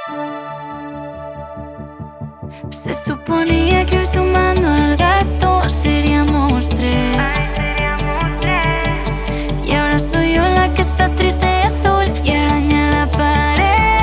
Se suponía que hoy sumando al gato seríamos tres. Y ahora soy yo la que está triste y azul y araña la pared.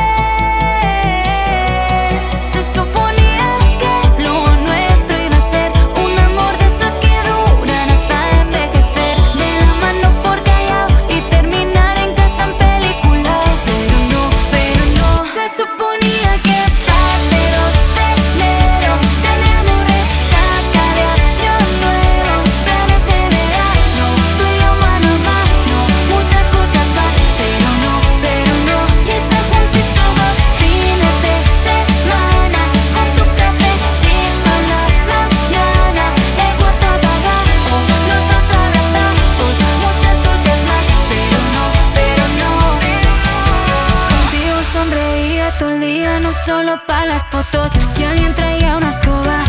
Se suponía que lo nuestro iba a ser un amor de esos que duran hasta envejecer, de la mano por callao y terminar en casa en película. Pero no, se suponía que parte 2 de enero tendríamos resaca de año nuevo, planes de verano, tú y yo mano a mano, muchas cosas más. Pero no, y estar juntitos los fines de semana, con tu cafecito en la mañana, el cuarto apagado, los dos abrazados, muchas cosas más. Pero no, contigo sonreía todo el día, no solo para las fotos, que alguien traía una escoba